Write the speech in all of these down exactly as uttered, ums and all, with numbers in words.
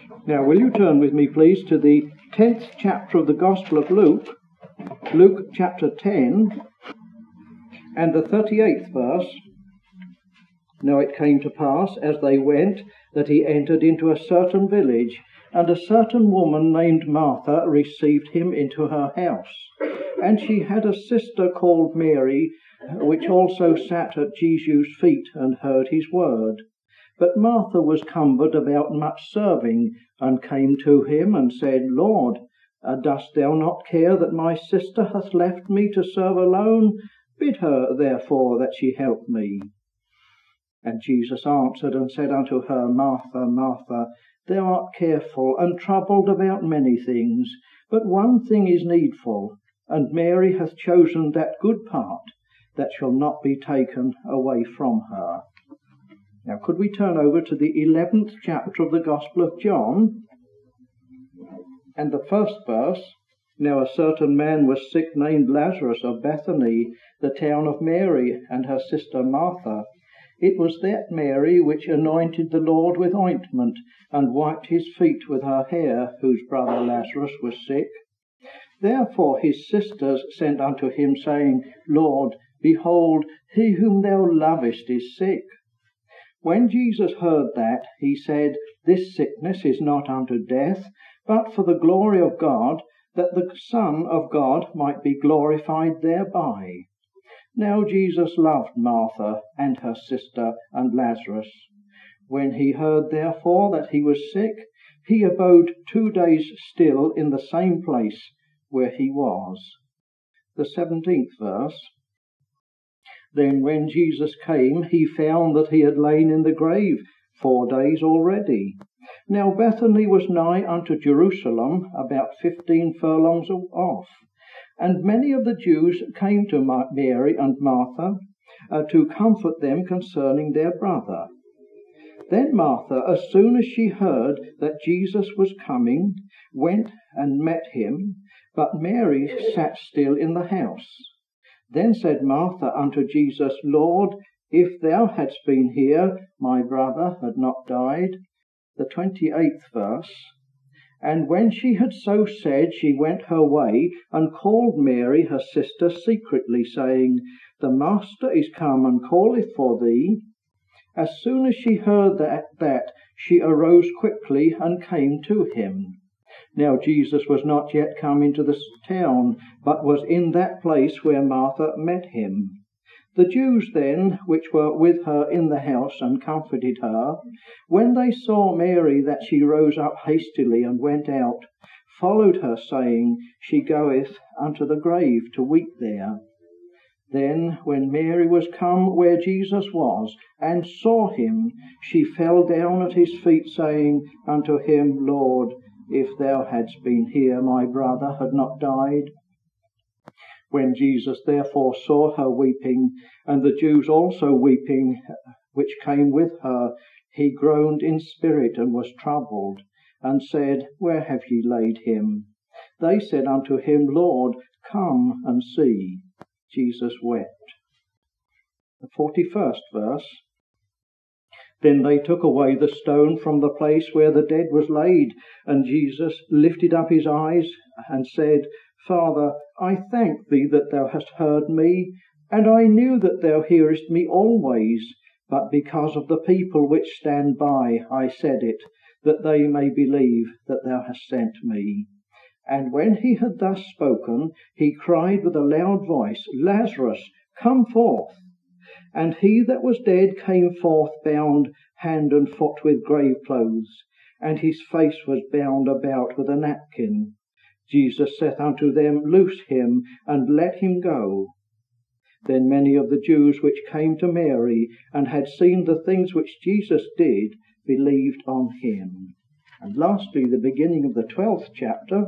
Now, will you turn with me, please, to the tenth chapter of the Gospel of Luke, Luke chapter ten, and the thirty-eighth verse. Now it came to pass, as they went, that he entered into a certain village, and a certain woman named Martha received him into her house. And she had a sister called Mary, which also sat at Jesus' feet and heard his word. But Martha was cumbered about much serving, and came to him and said, Lord, uh, dost thou not care that my sister hath left me to serve alone? Bid her therefore that she help me. And Jesus answered and said unto her, Martha, Martha, thou art careful and troubled about many things, but one thing is needful, and Mary hath chosen that good part, that shall not be taken away from her. Now, could we turn over to the eleventh chapter of the Gospel of John, and the first verse? Now a certain man was sick named Lazarus of Bethany, the town of Mary and her sister Martha. It was that Mary which anointed the Lord with ointment, and wiped his feet with her hair, whose brother Lazarus was sick. Therefore his sisters sent unto him, saying, Lord, behold, he whom thou lovest is sick. When Jesus heard that, he said, This sickness is not unto death, but for the glory of God, that the Son of God might be glorified thereby. Now Jesus loved Martha and her sister and Lazarus. When he heard therefore that he was sick, he abode two days still in the same place where he was. The seventeenth verse. Then when Jesus came, he found that he had lain in the grave four days already. Now Bethany was nigh unto Jerusalem, about fifteen furlongs off. And many of the Jews came to Mary and Martha uh, to comfort them concerning their brother. Then Martha, as soon as she heard that Jesus was coming, went and met him, but Mary sat still in the house. Then said Martha unto Jesus, Lord, if thou hadst been here, my brother had not died. The twenty-eighth verse. And when she had so said, she went her way, and called Mary her sister secretly, saying, The Master is come, and calleth for thee. As soon as she heard that, that, she arose quickly, and came to him. Now Jesus was not yet come into the town, but was in that place where Martha met him. The Jews then, which were with her in the house and comforted her, when they saw Mary that she rose up hastily and went out, followed her, saying, She goeth unto the grave to weep there. Then, when Mary was come where Jesus was, and saw him, she fell down at his feet, saying unto him, Lord, if thou hadst been here, my brother had not died. When Jesus therefore saw her weeping, and the Jews also weeping, which came with her, he groaned in spirit and was troubled, and said, Where have ye laid him? They said unto him, Lord, come and see. Jesus wept. The forty-first verse. Then they took away the stone from the place where the dead was laid, and Jesus lifted up his eyes and said, Father, I thank thee that thou hast heard me, and I knew that thou hearest me always, but because of the people which stand by I said it, that they may believe that thou hast sent me. And when he had thus spoken, he cried with a loud voice, Lazarus, come forth. And he that was dead came forth, bound hand and foot with grave clothes, and his face was bound about with a napkin. Jesus saith unto them, Loose him, and let him go. Then many of the Jews which came to Mary, and had seen the things which Jesus did, believed on him. And lastly, the beginning of the twelfth chapter.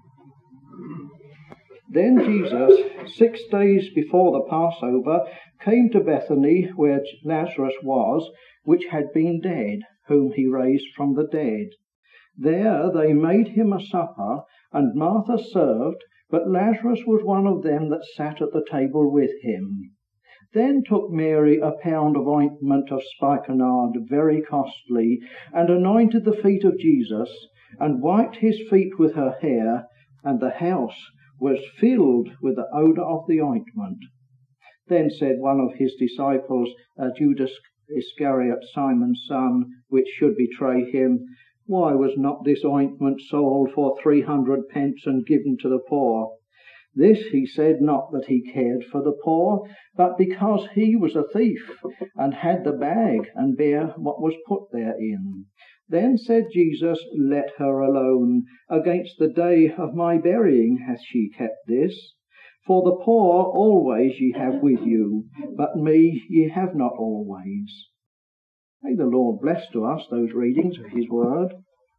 Then Jesus, six days before the Passover, came to Bethany, where Lazarus was, which had been dead, whom he raised from the dead. There they made him a supper, and Martha served, but Lazarus was one of them that sat at the table with him. Then took Mary a pound of ointment of spikenard, very costly, and anointed the feet of Jesus, and wiped his feet with her hair, and the house was filled with the odour of the ointment. Then said one of his disciples, uh, Judas Iscariot, Simon's son, which should betray him, Why was not this ointment sold for three hundred pence and given to the poor? This he said not that he cared for the poor, but because he was a thief, and had the bag, and bare what was put therein. Then said Jesus, Let her alone. Against the day of my burying hath she kept this. For the poor always ye have with you, but me ye have not always. May the Lord bless to us those readings of his word.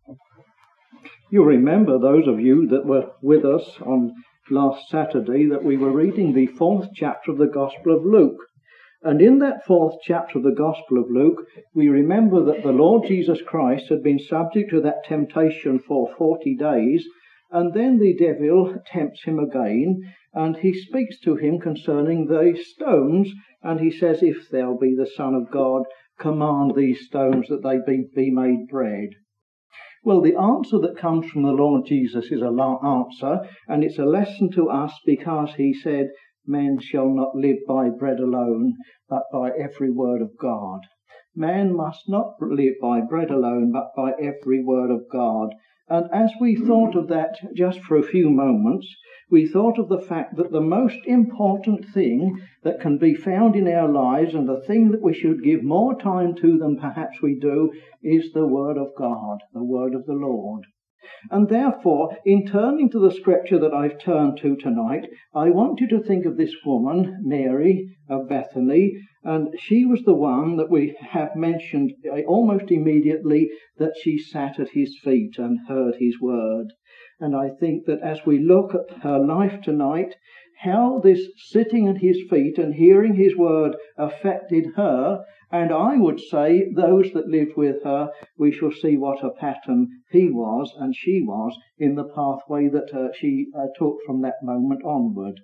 You'll remember, those of you that were with us on last Saturday, that we were reading the fourth chapter of the Gospel of Luke. And in that fourth chapter of the Gospel of Luke, we remember that the Lord Jesus Christ had been subject to that temptation for forty days, and then the devil tempts him again, and he speaks to him concerning the stones, and he says, If thou be the Son of God, command these stones that they be, be made bread. Well, the answer that comes from the Lord Jesus is a la- answer, and it's a lesson to us, because he said, Men shall not live by bread alone, but by every word of God. Man must not live by bread alone, but by every word of God. And as we thought of that just for a few moments, we thought of the fact that the most important thing that can be found in our lives, and the thing that we should give more time to than perhaps we do, is the Word of God, the Word of the Lord. And therefore, in turning to the scripture that I've turned to tonight, I want you to think of this woman, Mary of Bethany, and she was the one that we have mentioned almost immediately, that she sat at his feet and heard his word. And I think that as we look at her life tonight, how this sitting at his feet and hearing his word affected her, and I would say those that lived with her, we shall see what a pattern he was and she was in the pathway that uh, she uh, took from that moment onward.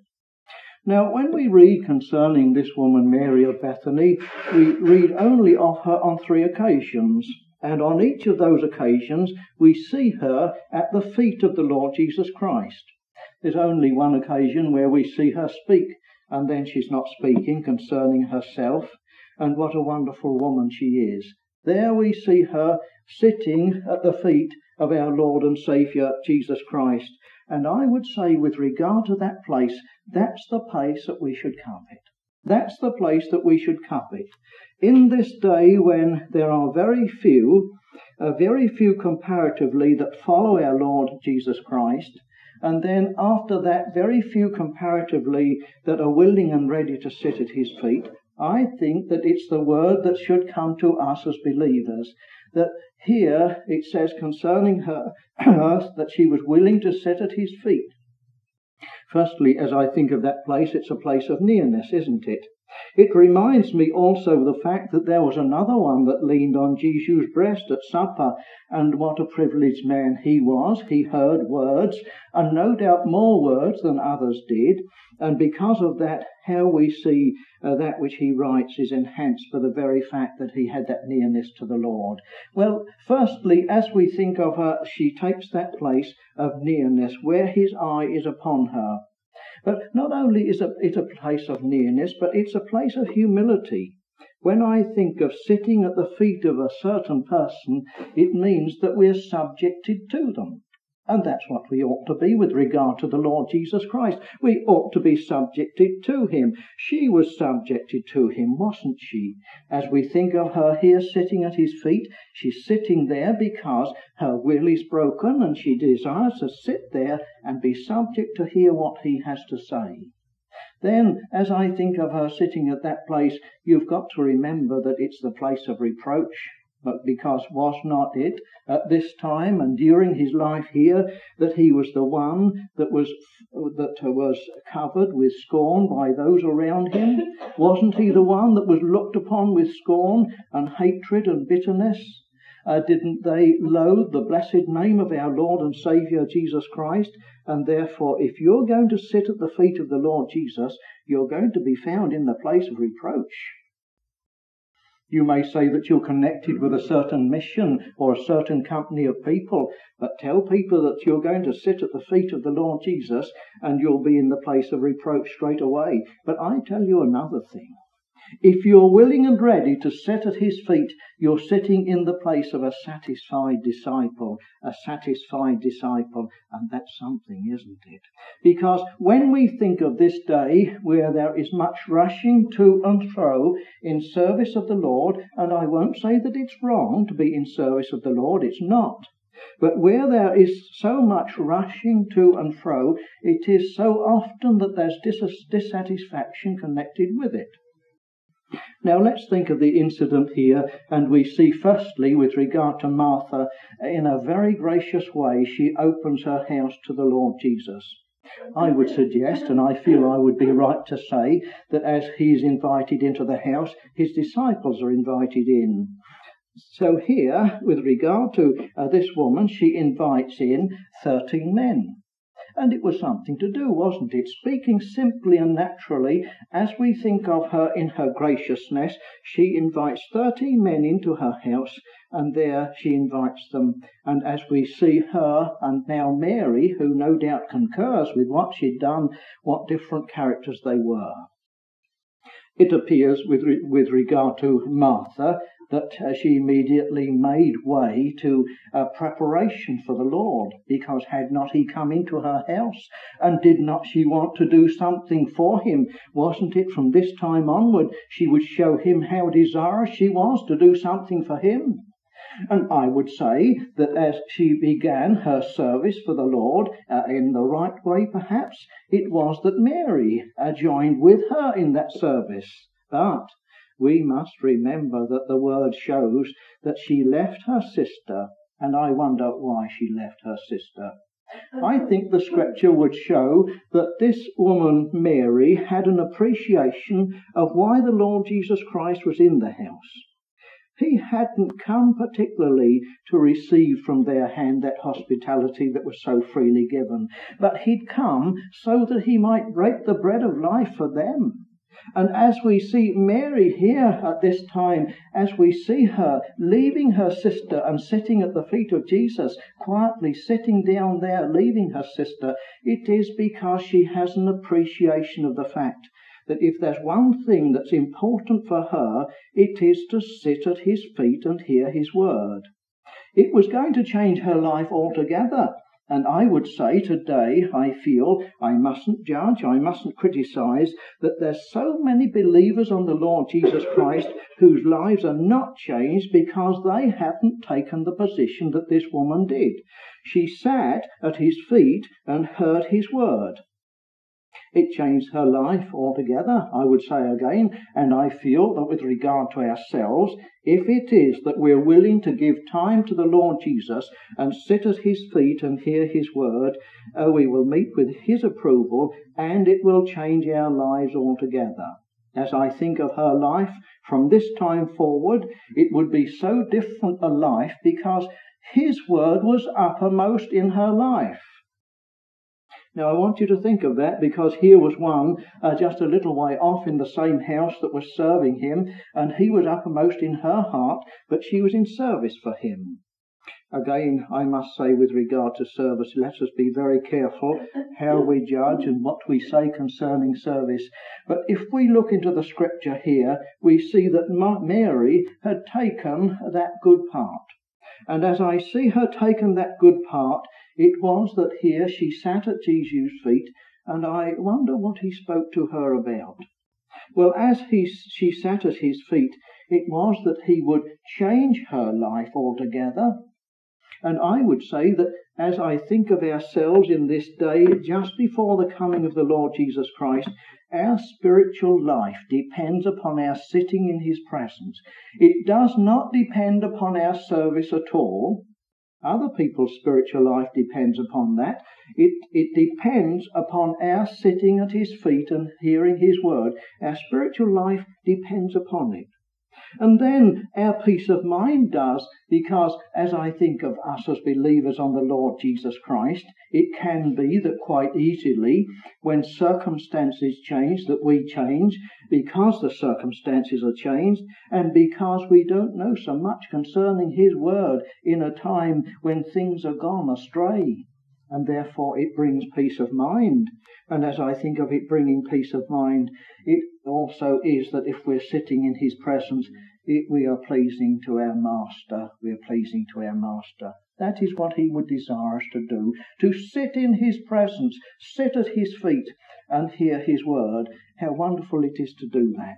Now, when we read concerning this woman, Mary of Bethany, we read only of her on three occasions. And on each of those occasions, we see her at the feet of the Lord Jesus Christ. There's only one occasion where we see her speak, and then she's not speaking concerning herself, and what a wonderful woman she is. There we see her sitting at the feet of our Lord and Saviour, Jesus Christ. And I would say, with regard to that place, that's the place that we should covet. That's the place that we should covet. In this day when there are very few, uh, very few comparatively, that follow our Lord Jesus Christ, and then after that, very few comparatively that are willing and ready to sit at his feet, I think that it's the word that should come to us as believers. That here it says concerning her that she was willing to sit at his feet. Firstly, as I think of that place, it's a place of nearness, isn't it? It reminds me also of the fact that there was another one that leaned on Jesus' breast at supper, and what a privileged man he was. He heard words, and no doubt more words than others did, and because of that, how we see uh, that which he writes is enhanced by the very fact that he had that nearness to the Lord. Well, firstly, as we think of her, she takes that place of nearness, where his eye is upon her. But not only is it a place of nearness, but it's a place of humility. When I think of sitting at the feet of a certain person, it means that we're subjected to them. And that's what we ought to be with regard to the Lord Jesus Christ. We ought to be subjected to him. She was subjected to him, wasn't she? As we think of her here sitting at his feet, she's sitting there because her will is broken and she desires to sit there and be subject to hear what he has to say. Then, as I think of her sitting at that place, you've got to remember that it's the place of reproach. But because was not it at this time and during his life here that he was the one that was that was covered with scorn by those around him? Wasn't he the one that was looked upon with scorn and hatred and bitterness? Uh, didn't they loathe the blessed name of our Lord and Saviour Jesus Christ? And therefore, if you're going to sit at the feet of the Lord Jesus, you're going to be found in the place of reproach. You may say that you're connected with a certain mission or a certain company of people, but tell people that you're going to sit at the feet of the Lord Jesus and you'll be in the place of reproach straight away. But I tell you another thing. If you're willing and ready to sit at his feet, you're sitting in the place of a satisfied disciple, a satisfied disciple, and that's something, isn't it? Because when we think of this day where there is much rushing to and fro in service of the Lord, and I won't say that it's wrong to be in service of the Lord, it's not. But where there is so much rushing to and fro, it is so often that there's dis- dissatisfaction connected with it. Now let's think of the incident here, and we see firstly with regard to Martha, in a very gracious way she opens her house to the Lord Jesus. I would suggest, and I feel I would be right to say, that as he's invited into the house, his disciples are invited in. So here, with regard to uh, this woman, she invites in thirteen men. And it was something to do, wasn't it? Speaking simply and naturally, as we think of her in her graciousness, she invites thirteen men into her house, and there she invites them. And as we see her, and now Mary, who no doubt concurs with what she'd done, what different characters they were. It appears with, re- with regard to Martha, that uh, she immediately made way to uh, preparation for the Lord, because had not he come into her house, and did not she want to do something for him? Wasn't it from this time onward she would show him how desirous she was to do something for him? And I would say that as she began her service for the Lord uh, in the right way perhaps, it was that Mary uh, joined with her in that service. But we must remember that the word shows that she left her sister, and I wonder why she left her sister. I think the scripture would show that this woman, Mary, had an appreciation of why the Lord Jesus Christ was in the house. He hadn't come particularly to receive from their hand that hospitality that was so freely given, but he'd come so that he might break the bread of life for them. And as we see Mary here at this time, as we see her leaving her sister and sitting at the feet of Jesus, quietly sitting down there, leaving her sister, it is because she has an appreciation of the fact that if there's one thing that's important for her, it is to sit at his feet and hear his word. It was going to change her life altogether. And I would say today, I feel, I mustn't judge, I mustn't criticize, that there's so many believers on the Lord Jesus Christ whose lives are not changed because they haven't taken the position that this woman did. She sat at his feet and heard his word. It changed her life altogether, I would say again, and I feel that with regard to ourselves, if it is that we're willing to give time to the Lord Jesus and sit at his feet and hear his word, uh, we will meet with his approval, and it will change our lives altogether. As I think of her life from this time forward, it would be so different a life because his word was uppermost in her life. Now I want you to think of that, because here was one uh, just a little way off in the same house that was serving him, and he was uppermost in her heart, but she was in service for him. Again, I must say with regard to service, let us be very careful how we judge and what we say concerning service. But if we look into the scripture here, we see that Mary had taken that good part. And as I see her taken that good part, it was that here she sat at Jesus' feet, and I wonder what he spoke to her about. Well, as he, she sat at his feet, it was that he would change her life altogether. And I would say that as I think of ourselves in this day, just before the coming of the Lord Jesus Christ, our spiritual life depends upon our sitting in his presence. It does not depend upon our service at all. Other people's spiritual life depends upon that. It, it depends upon our sitting at his feet and hearing his word. Our spiritual life depends upon it. And then our peace of mind does, because as I think of us as believers on the Lord Jesus Christ, it can be that quite easily, when circumstances change, that we change because the circumstances are changed, and because we don't know so much concerning his word in a time when things are gone astray. And therefore it brings peace of mind. And as I think of it bringing peace of mind, it also is that if we're sitting in his presence, it, we are pleasing to our Master. We are pleasing to our Master. That is what he would desire us to do, to sit in his presence, sit at his feet and hear his word. How wonderful it is to do that.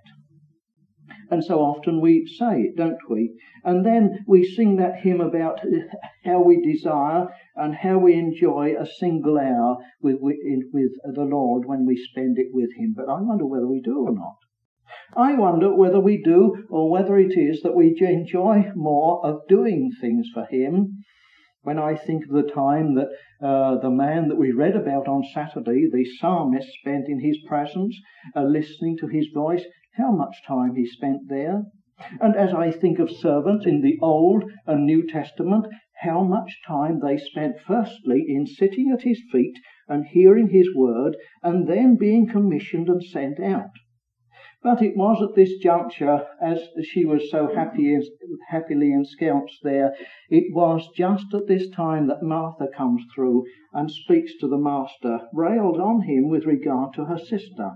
And so often we say it, don't we? And then we sing that hymn about how we desire and how we enjoy a single hour with, with, with the Lord when we spend it with him. But I wonder whether we do or not. I wonder whether we do, or whether it is that we enjoy more of doing things for him. When I think of the time that uh, the man that we read about on Saturday, the psalmist, spent in his presence, uh, listening to his voice, how much time he spent there. And as I think of servants in the Old and New Testament, how much time they spent firstly in sitting at his feet and hearing his word, and then being commissioned and sent out. But it was at this juncture, as she was so happy, happily ensconced there, it was just at this time that Martha comes through and speaks to the Master, rails on him with regard to her sister.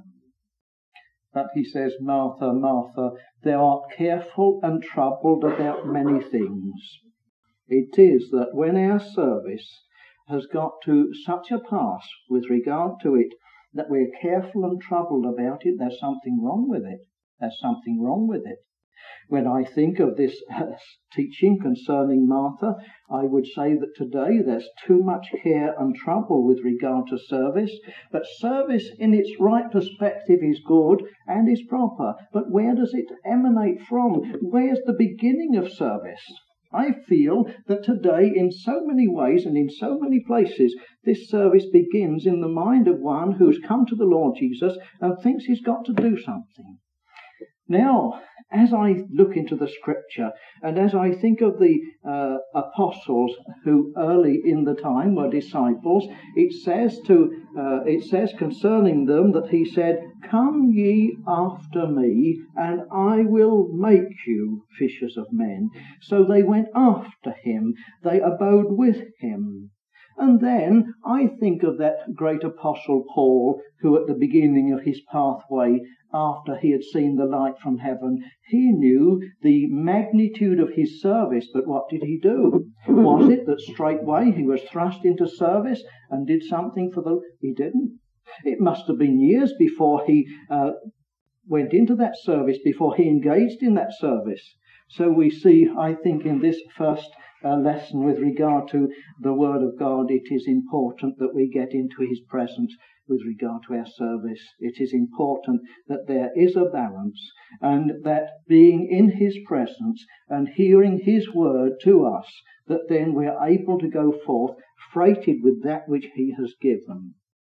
But he says, Martha, Martha, thou art careful and troubled about many things. It is that when our service has got to such a pass with regard to it, that we're careful and troubled about it, there's something wrong with it. There's something wrong with it. When I think of this uh, teaching concerning Martha, I would say that today there's too much care and trouble with regard to service. But service in its right perspective is good and is proper. But where does it emanate from? Where's the beginning of service? I feel that today, in so many ways and in so many places, this service begins in the mind of one who's come to the Lord Jesus and thinks he's got to do something. Now, as I look into the scripture, and as I think of the uh, apostles who early in the time were disciples, it says to uh, it says concerning them that he said, "Come ye after me, and I will make you fishers of men." So they went after him, they abode with him. And then I think of that great apostle Paul, who at the beginning of his pathway, after he had seen the light from heaven, he knew the magnitude of his service, but what did he do? Was it that straightway he was thrust into service and did something for the... He didn't. It must have been years before he uh, went into that service, before he engaged in that service. So we see, I think, in this first uh, lesson with regard to the Word of God, it is important that we get into his presence with regard to our service. It is important that there is a balance, and that being in his presence and hearing his word to us, that then we are able to go forth freighted with that which he has given.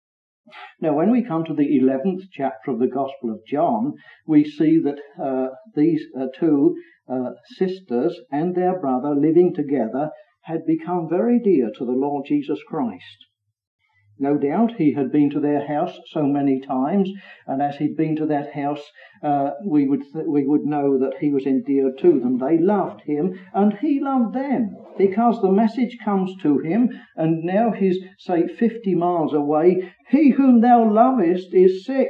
Now, when we come to the eleventh chapter of the Gospel of John, we see that uh, these uh, two uh, sisters and their brother living together had become very dear to the Lord Jesus Christ. No doubt he had been to their house so many times, and as he'd been to that house, uh, we would th- we would know that he was endeared to them. They loved him, and he loved them, because the message comes to him, and now he's, say, fifty miles away. He whom thou lovest is sick.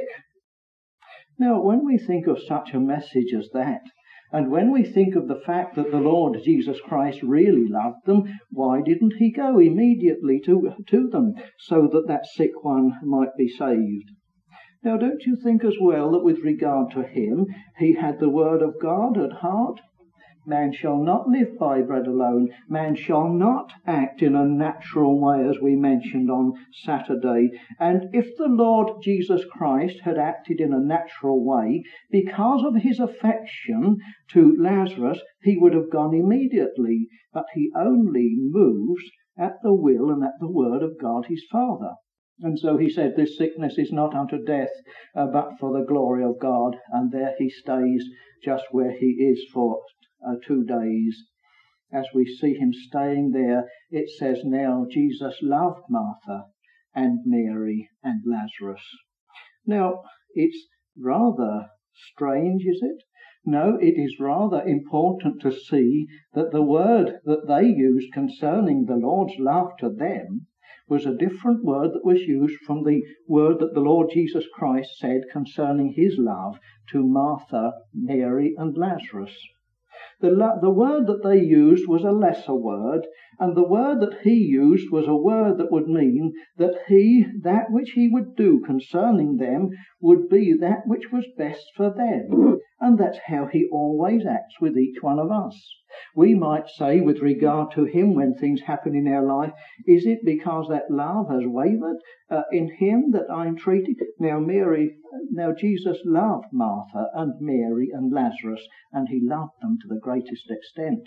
Now, when we think of such a message as that, and when we think of the fact that the Lord Jesus Christ really loved them, why didn't he go immediately to, to them so that that sick one might be saved? Now, don't you think as well that with regard to him, he had the word of God at heart? Man shall not live by bread alone. Man shall not act in a natural way, as we mentioned on Saturday. And if the Lord Jesus Christ had acted in a natural way, because of his affection to Lazarus, he would have gone immediately. But he only moves at the will and at the word of God his Father. And so he said, this sickness is not unto death, uh, but for the glory of God. And there he stays just where he is for uh, two days. As we see him staying there, it says, now Jesus loved Martha and Mary and Lazarus. Now, it's rather strange, is it? No, it is rather important to see that the word that they used concerning the Lord's love to them was a different word that was used from the word that the Lord Jesus Christ said concerning his love to Martha, Mary, and Lazarus. The, the word that they used was a lesser word, and the word that he used was a word that would mean that he, that which he would do concerning them, would be that which was best for them. And that's how he always acts with each one of us. We might say with regard to him when things happen in our life, is it because that love has wavered uh, in him that I'm treated? Now Mary, now Jesus loved Martha and Mary and Lazarus, and he loved them to the greatest extent.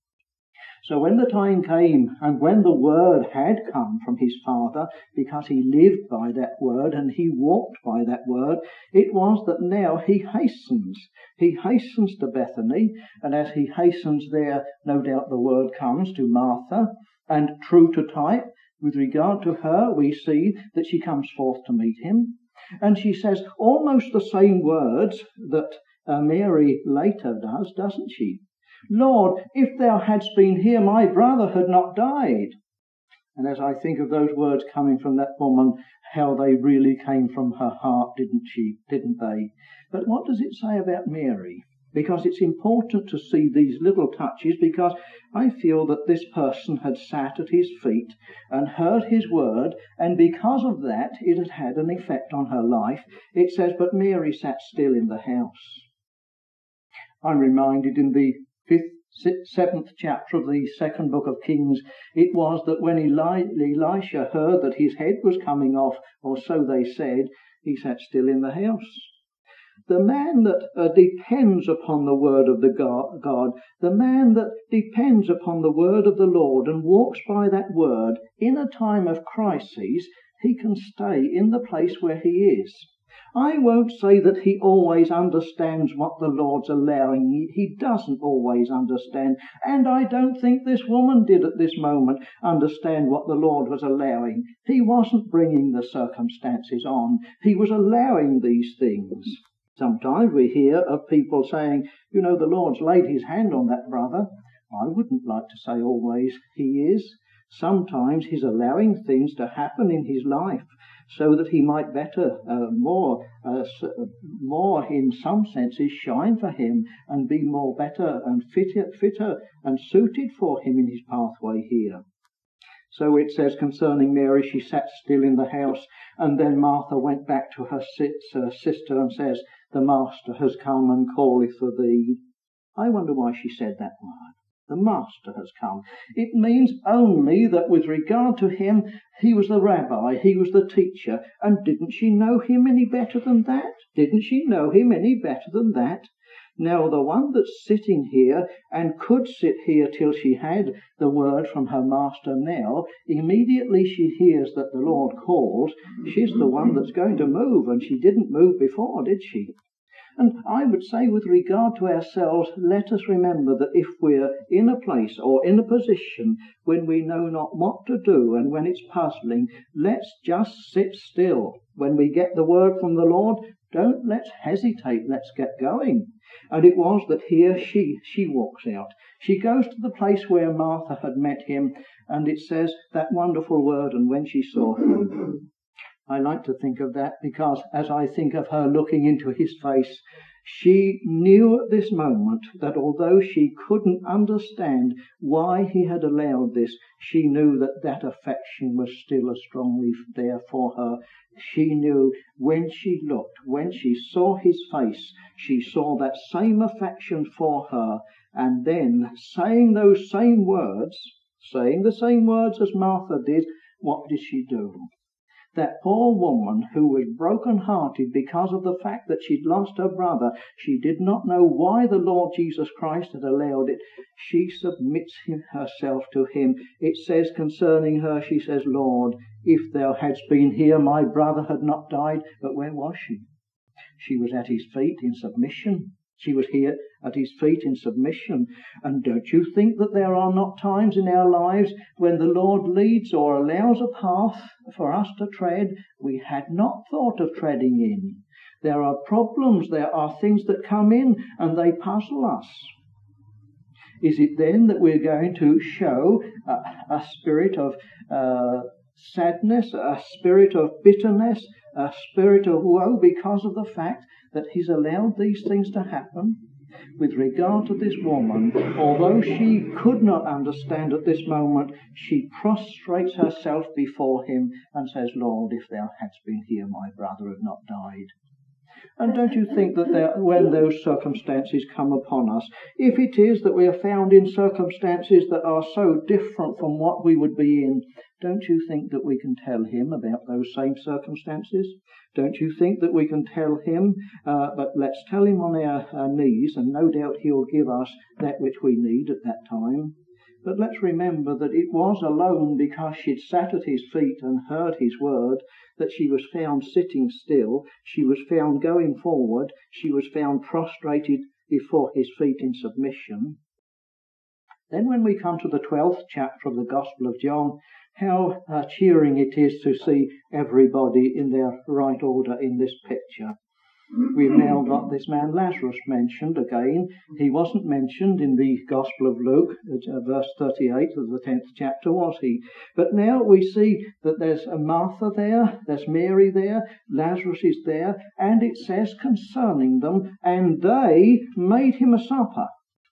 So when the time came, and when the word had come from his Father, because he lived by that word and he walked by that word, it was that now he hastens. He hastens to Bethany, and as he hastens there, no doubt the word comes to Martha, and true to type, with regard to her, we see that she comes forth to meet him, and she says almost the same words that uh, Mary later does, doesn't she? Lord, if thou hadst been here, my brother had not died. And as I think of those words coming from that woman, how they really came from her heart, didn't she? Didn't they? But what does it say about Mary? Because it's important to see these little touches, because I feel that this person had sat at his feet and heard his word, and because of that it had had an effect on her life. It says, but Mary sat still in the house. I'm reminded in the fifth, sixth, seventh chapter of the second book of Kings, it was that when Eli- Elisha heard that his head was coming off, or so they said, he sat still in the house. The man that uh, depends upon the word of the God, God, the man that depends upon the word of the Lord and walks by that word, in a time of crisis, he can stay in the place where he is. I won't say that he always understands what the Lord's allowing. He, he doesn't always understand. And I don't think this woman did at this moment understand what the Lord was allowing. He wasn't bringing the circumstances on. He was allowing these things. Sometimes we hear of people saying, you know, the Lord's laid his hand on that brother. I wouldn't like to say always he is. Sometimes he's allowing things to happen in his life so that he might better, uh, more, uh, more in some senses, shine for him and be more better and fitter, fitter and suited for him in his pathway here. So it says concerning Mary, she sat still in the house, and then Martha went back to her sister and says, the master has come and calleth for thee. I wonder why she said that word. The master has come. It means only that with regard to him, he was the rabbi, he was the teacher, and didn't she know him any better than that? Didn't she know him any better than that? Now the one that's sitting here and could sit here till she had the word from her master now, immediately she hears that the Lord calls, she's the one that's going to move, and she didn't move before, did she? And I would say with regard to ourselves, let us remember that if we're in a place or in a position when we know not what to do and when it's puzzling, let's just sit still. When we get the word from the Lord, don't let's hesitate, let's get going. And it was that here she, she walks out. She goes to the place where Martha had met him, and it says that wonderful word, and when she saw him. I like to think of that because as I think of her looking into his face, she knew at this moment that although she couldn't understand why he had allowed this, she knew that that affection was still as strongly there for her. She knew when she looked, when she saw his face, she saw that same affection for her, and then saying those same words, saying the same words as Martha did, what did she do? That poor woman who was broken-hearted because of the fact that she'd lost her brother, she did not know why the Lord Jesus Christ had allowed it. She submits herself to him. It says concerning her, she says, Lord, if thou hadst been here, my brother had not died. But where was she? She was at his feet in submission. She was here at his feet in submission. And don't you think that there are not times in our lives when the Lord leads or allows a path for us to tread we had not thought of treading in? There are problems, there are things that come in and they puzzle us. Is it then that we're going to show a, a spirit of uh, sadness, a spirit of bitterness, a spirit of woe because of the fact that he's allowed these things to happen? With regard to this woman, although she could not understand at this moment, she prostrates herself before him and says, Lord, if thou hadst been here, my brother had not died. And don't you think that there, when those circumstances come upon us, if it is that we are found in circumstances that are so different from what we would be in, don't you think that we can tell him about those same circumstances? Don't you think that we can tell him, uh, but let's tell him on our, our knees, and no doubt he'll give us that which we need at that time. But let's remember that it was alone because she'd sat at his feet and heard his word that she was found sitting still, she was found going forward, she was found prostrated before his feet in submission. Then when we come to the twelfth chapter of the Gospel of John, how uh, cheering it is to see everybody in their right order in this picture. We've now got this man Lazarus mentioned again. He wasn't mentioned in the Gospel of Luke, uh, verse thirty-eight of the tenth chapter, was he? But now we see that there's a Martha there, there's Mary there, Lazarus is there, and it says concerning them, and they made him a supper.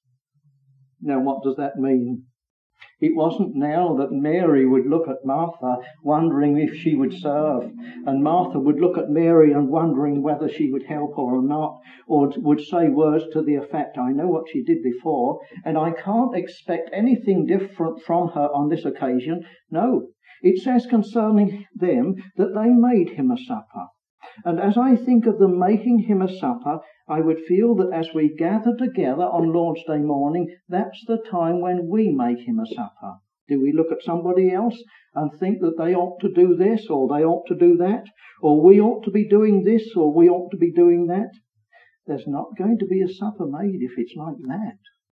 Now what does that mean? It wasn't now that Mary would look at Martha wondering if she would serve, and Martha would look at Mary and wondering whether she would help her or not, or would say words to the effect, I know what she did before, and I can't expect anything different from her on this occasion. No, it says concerning them that they made him a supper. And as I think of them making him a supper, I would feel that as we gather together on Lord's Day morning, that's the time when we make him a supper. Do we look at somebody else and think that they ought to do this or they ought to do that, or we ought to be doing this or we ought to be doing that? There's not going to be a supper made if it's like that.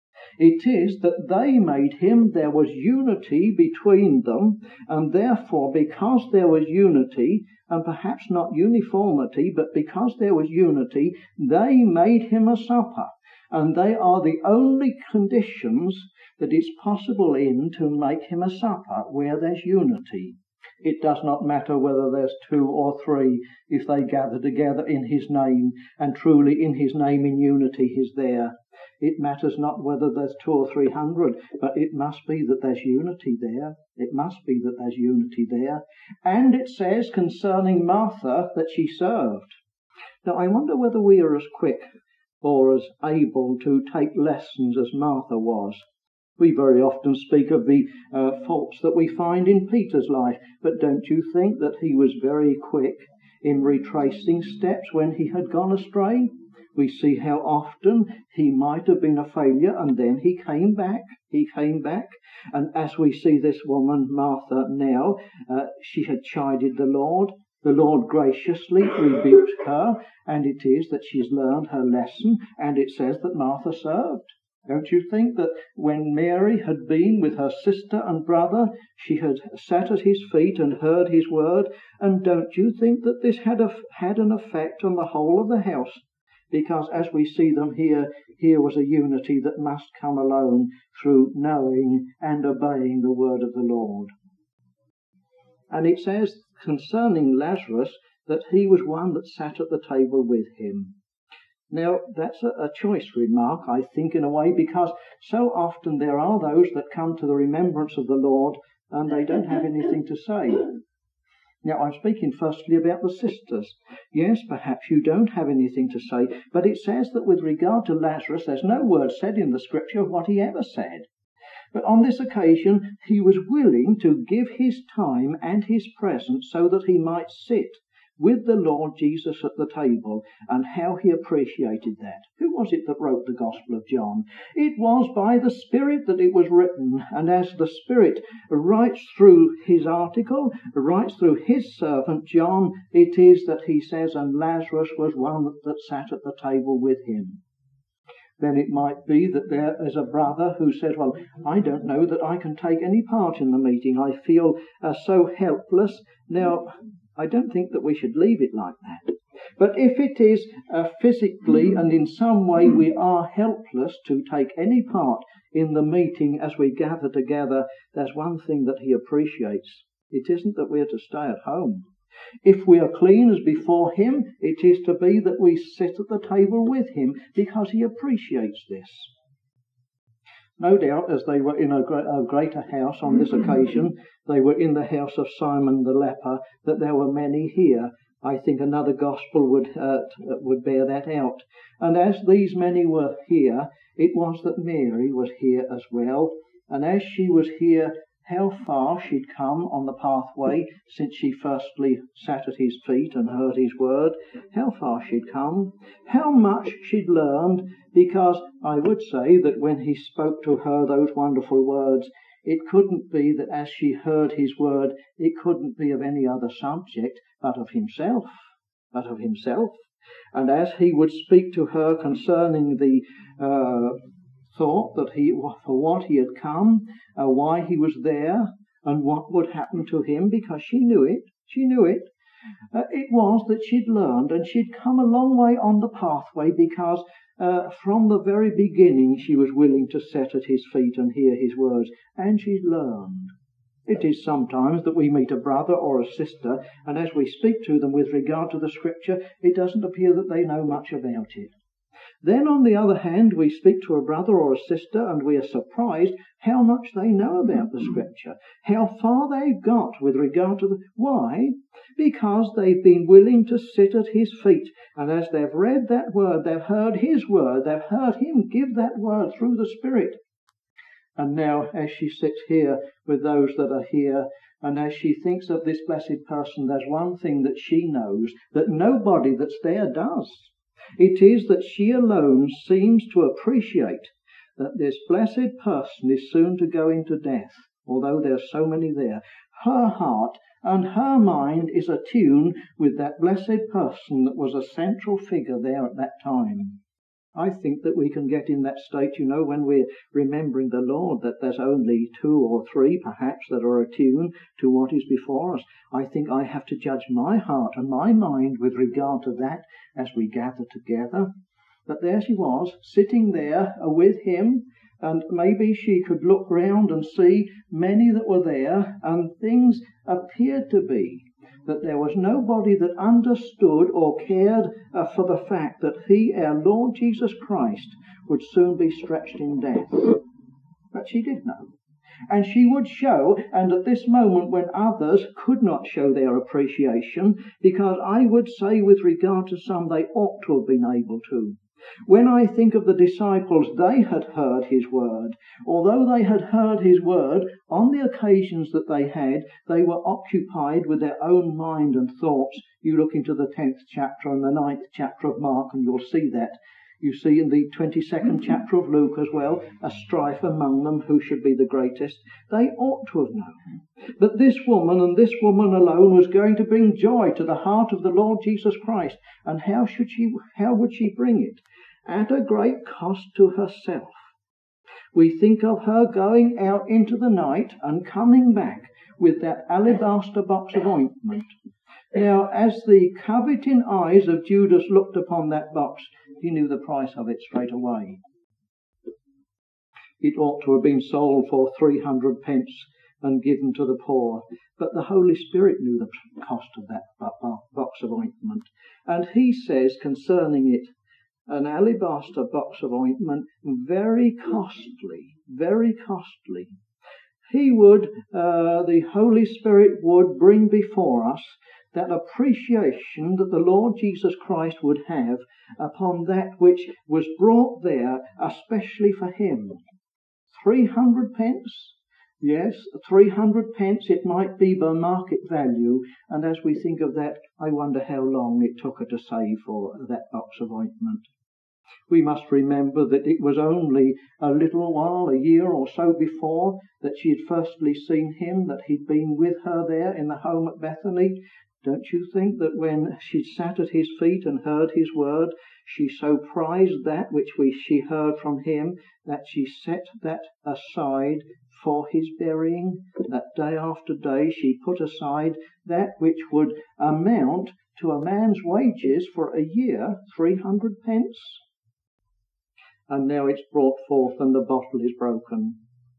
It is that they made him, there was unity between them, and therefore because there was unity, and perhaps not uniformity, but because there was unity, they made him a supper. And they are the only conditions that it's possible in to make him a supper, where there's unity. It does not matter whether there's two or three, if they gather together in his name, and truly in his name in unity he's there. It matters not whether there's two or three hundred, but it must be that there's unity there. It must be that there's unity there. And it says concerning Martha that she served. Now I wonder whether we are as quick or as able to take lessons as Martha was. We very often speak of the uh, faults that we find in Peter's life, but don't you think that he was very quick in retracing steps when he had gone astray? We see how often he might have been a failure and then he came back, he came back. And as we see this woman, Martha, now, uh, she had chided the Lord. The Lord graciously rebuked her, and it is that she's learned her lesson, and it says that Martha served. Don't you think that when Mary had been with her sister and brother, she had sat at his feet and heard his word? And don't you think that this had, a, had an effect on the whole of the house? Because as we see them here, here was a unity that must come alone through knowing and obeying the word of the Lord. And it says concerning Lazarus that he was one that sat at the table with him. Now, that's a, a choice remark, I think, in a way, because so often there are those that come to the remembrance of the Lord and they don't have anything to say. Now, I'm speaking firstly about the sisters. Yes, perhaps you don't have anything to say, but it says that with regard to Lazarus, there's no word said in the Scripture of what he ever said. But on this occasion, he was willing to give his time and his presence so that he might sit with the Lord Jesus at the table, and how he appreciated that. Who was it that wrote the Gospel of John? It was by the Spirit that it was written, and as the Spirit writes through his article, writes through his servant John, it is that he says, and Lazarus was one that sat at the table with him. Then it might be that there is a brother who said, well, I don't know that I can take any part in the meeting. I feel uh, so helpless. Now, I don't think that we should leave it like that. But if it is uh, physically and in some way we are helpless to take any part in the meeting as we gather together, there's one thing that he appreciates. It isn't that we're to stay at home. If we are clean as before him, it is to be that we sit at the table with him, because he appreciates this. No doubt, as they were in a, a greater house on this occasion, they were in the house of Simon the leper, that there were many here. I think another gospel would uh, would bear that out. And as these many were here, it was that Mary was here as well. And as she was here, how far she'd come on the pathway since she firstly sat at his feet and heard his word, how far she'd come, how much she'd learned, because I would say that when he spoke to her those wonderful words, it couldn't be that as she heard his word, it couldn't be of any other subject but of himself, but of himself. And as he would speak to her concerning the uh, thought that he, for what he had come, uh, why he was there, and what would happen to him, because she knew it, she knew it. Uh, it was that she'd learned, and she'd come a long way on the pathway, because uh, from the very beginning she was willing to sit at his feet and hear his words, and she'd learned. It is sometimes that we meet a brother or a sister, and as we speak to them with regard to the Scripture, it doesn't appear that they know much about it. Then, on the other hand, we speak to a brother or a sister and we are surprised how much they know about the Scripture, how far they've got with regard to the... Why? Because they've been willing to sit at his feet, and as they've read that word, they've heard his word, they've heard him give that word through the Spirit. And now, as she sits here with those that are here, and as she thinks of this blessed person, there's one thing that she knows that nobody that's there does. It is that she alone seems to appreciate that this blessed person is soon to go into death, although there's so many there. Her heart and her mind is attuned with that blessed person that was a central figure there at that time. I think that we can get in that state, you know, when we're remembering the Lord, that there's only two or three, perhaps, that are attuned to what is before us. I think I have to judge my heart and my mind with regard to that as we gather together. But there she was, sitting there with him, and maybe she could look round and see many that were there, and things appeared to be that there was nobody that understood or cared uh, for the fact that he, our Lord Jesus Christ, would soon be stretched in death. But she did know. And she would show, and at this moment when others could not show their appreciation, because I would say with regard to some they ought to have been able to. When I think of the disciples, they had heard his word. Although they had heard his word, on the occasions that they had, they were occupied with their own mind and thoughts. You look into the tenth chapter and the ninth chapter of Mark, and you'll see that. You see in the twenty-second chapter of Luke as well, a strife among them who should be the greatest. They ought to have known. But this woman, and this woman alone, was going to bring joy to the heart of the Lord Jesus Christ. And how should she, how would she bring it? At a great cost to herself. We think of her going out into the night and coming back with that alabaster box of ointment. Now, as the coveting eyes of Judas looked upon that box, he knew the price of it straight away. It ought to have been sold for three hundred pence and given to the poor. But the Holy Spirit knew the cost of that box of ointment. And he says concerning it, an alabaster box of ointment, very costly, very costly. He would, uh, the Holy Spirit would bring before us that appreciation that the Lord Jesus Christ would have upon that which was brought there especially for him. Three hundred pence? Yes, three hundred pence it might be by market value, and as we think of that, I wonder how long it took her to save for that box of ointment. We must remember that it was only a little while, a year or so before, that she had firstly seen him, that he'd been with her there in the home at Bethany. Don't you think that when she sat at his feet and heard his word, she so prized that which we, she heard from him, that she set that aside for his burying? That day after day she put aside that which would amount to a man's wages for a year, three hundred pence. And now it's brought forth and the bottle is broken.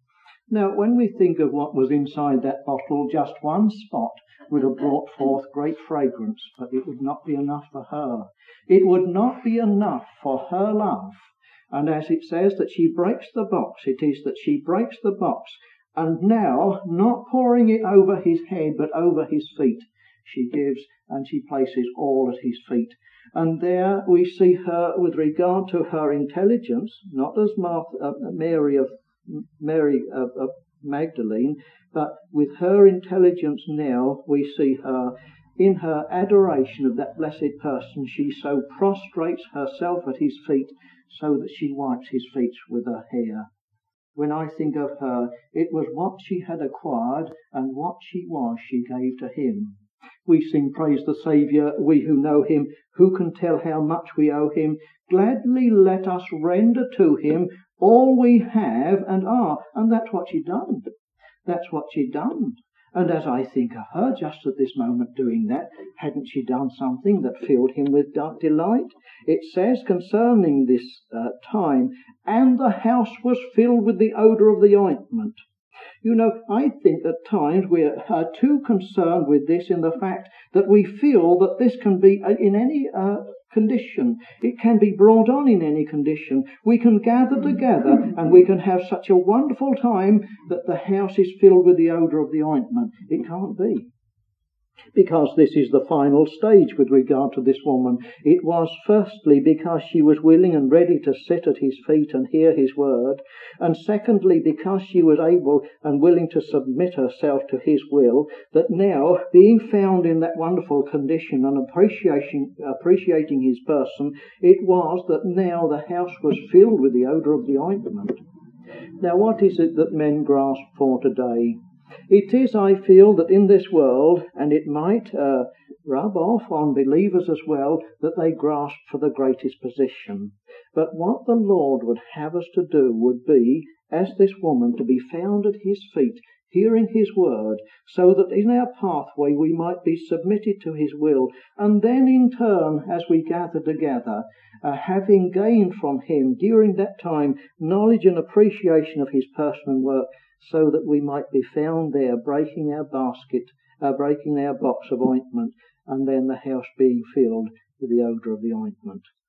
Now, when we think of what was inside that bottle, just one spot would have brought forth great fragrance, but it would not be enough for her. It would not be enough for her love. And as it says that she breaks the box, it is that she breaks the box, and now, not pouring it over his head, but over his feet, she gives and she places all at his feet. And there we see her with regard to her intelligence, not as Martha, uh, Mary of Mary of, of Magdalene, but with her intelligence now we see her in her adoration of that blessed person. She so prostrates herself at his feet so that she wipes his feet with her hair. When I think of her, it was what she had acquired and what she was she gave to him. We sing praise the Saviour, we who know him, who can tell how much we owe him? Gladly let us render to him all we have and are. And that's what she'd done. That's what she'd done. And as I think of her just at this moment doing that, hadn't she done something that filled him with delight? It says concerning this uh, time, and the house was filled with the odour of the ointment. You know, I think at times we are too concerned with this in the fact that we feel that this can be in any uh, condition. It can be brought on in any condition. We can gather together and we can have such a wonderful time that the house is filled with the odour of the ointment. It can't be. Because this is the final stage with regard to this woman. It was firstly because she was willing and ready to sit at his feet and hear his word, and secondly because she was able and willing to submit herself to his will, that now, being found in that wonderful condition and appreciating, appreciating his person, it was that now the house was filled with the odour of the ointment. Now, what is it that men grasp for today? It is, I feel, that in this world, and it might uh, rub off on believers as well, that they grasp for the greatest position. But what the Lord would have us to do would be, as this woman, to be found at his feet, hearing his word, so that in our pathway we might be submitted to his will, and then in turn, as we gather together, uh, having gained from him during that time knowledge and appreciation of his person and work, so that we might be found there breaking our basket, uh, breaking our box of ointment, and then the house being filled with the odour of the ointment.